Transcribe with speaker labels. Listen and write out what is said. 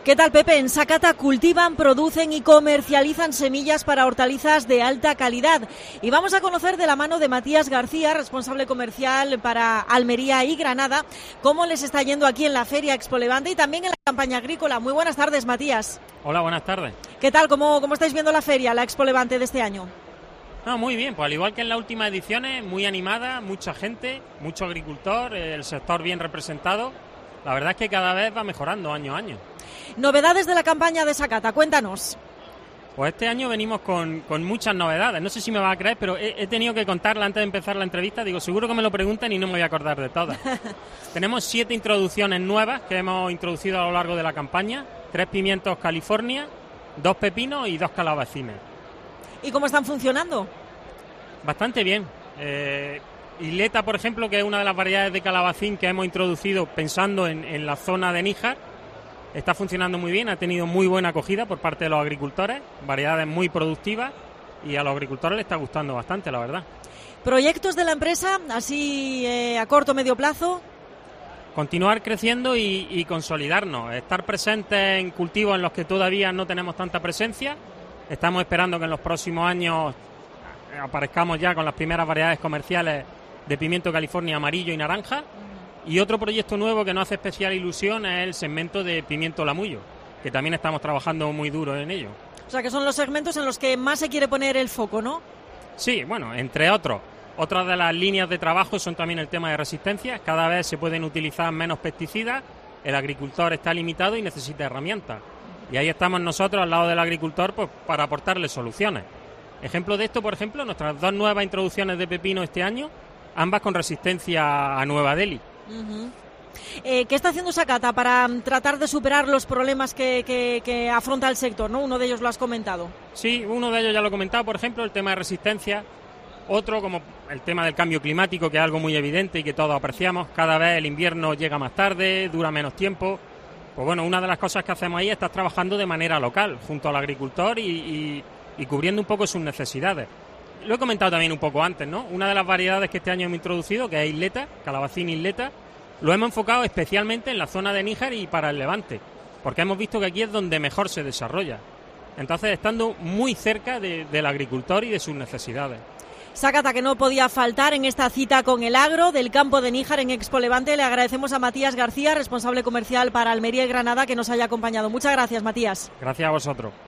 Speaker 1: ¿Qué tal, Pepe? En Sakata cultivan, producen y comercializan semillas para hortalizas de alta calidad. Y vamos a conocer de la mano de Matías García, responsable comercial para Almería y Granada, cómo les está yendo aquí en la Feria Expo Levante y también en la campaña agrícola. Muy buenas tardes, Matías.
Speaker 2: Hola, buenas tardes.
Speaker 1: ¿Qué tal? ¿Cómo estáis viendo la feria, la Expo Levante de este año?
Speaker 2: Muy bien, pues al igual que en las últimas ediciones, muy animada, mucha gente, mucho agricultor, el sector bien representado. La verdad es que cada vez va mejorando año a año.
Speaker 1: Novedades de la campaña de Sakata, cuéntanos.
Speaker 2: Pues este año venimos con muchas novedades. No sé si me va a creer, pero he tenido que contarla antes de empezar la entrevista. Digo, seguro que me lo preguntan y no me voy a acordar de todas. Tenemos 7 introducciones nuevas que hemos introducido a lo largo de la campaña. 3 pimientos California, 2 pepinos y 2 calabacines.
Speaker 1: ¿Y cómo están funcionando?
Speaker 2: Bastante bien. Isleta, por ejemplo, que es una de las variedades de calabacín que hemos introducido pensando en la zona de Níjar, está funcionando muy bien, ha tenido muy buena acogida por parte de los agricultores, variedades muy productivas y a los agricultores les está gustando bastante, la verdad.
Speaker 1: ¿Proyectos de la empresa, así a corto o medio plazo?
Speaker 2: Continuar creciendo y consolidarnos, estar presentes en cultivos en los que todavía no tenemos tanta presencia. Estamos esperando que en los próximos años aparezcamos ya con las primeras variedades comerciales de pimiento California amarillo y naranja. Y otro proyecto nuevo que nos hace especial ilusión es el segmento de pimiento lamullo, que también estamos trabajando muy duro en ello.
Speaker 1: O sea, que son los segmentos en los que más se quiere poner el foco, ¿no?
Speaker 2: Sí, bueno, entre otros. Otras de las líneas de trabajo son también el tema de resistencia. Cada vez se pueden utilizar menos pesticidas, el agricultor está limitado y necesita herramientas. Y ahí estamos nosotros al lado del agricultor pues, para aportarle soluciones. Ejemplo de esto, por ejemplo, nuestras 2 nuevas introducciones de pepino este año, ambas con resistencia a Nueva Delhi.
Speaker 1: Uh-huh. ¿Qué está haciendo Sakata para tratar de superar los problemas que afronta el sector, ¿no? Uno de ellos lo has comentado.
Speaker 2: Sí, uno de ellos ya lo he comentado, por ejemplo, el tema de resistencia. Otro, como el tema del cambio climático, que es algo muy evidente y que todos apreciamos. Cada vez el invierno llega más tarde, dura menos tiempo. Pues bueno, una de las cosas que hacemos ahí es estar trabajando de manera local, junto al agricultor y cubriendo un poco sus necesidades. Lo he comentado también un poco antes, ¿no? Una de las variedades que este año hemos introducido, que es Isleta, calabacín Isleta, lo hemos enfocado especialmente en la zona de Níjar y para el Levante, porque hemos visto que aquí es donde mejor se desarrolla. Entonces, estando muy cerca del agricultor y de sus necesidades.
Speaker 1: Sakata, que no podía faltar en esta cita con el agro del campo de Níjar en Expo Levante. Le agradecemos a Matías García, responsable comercial para Almería y Granada, que nos haya acompañado. Muchas gracias, Matías.
Speaker 2: Gracias a vosotros.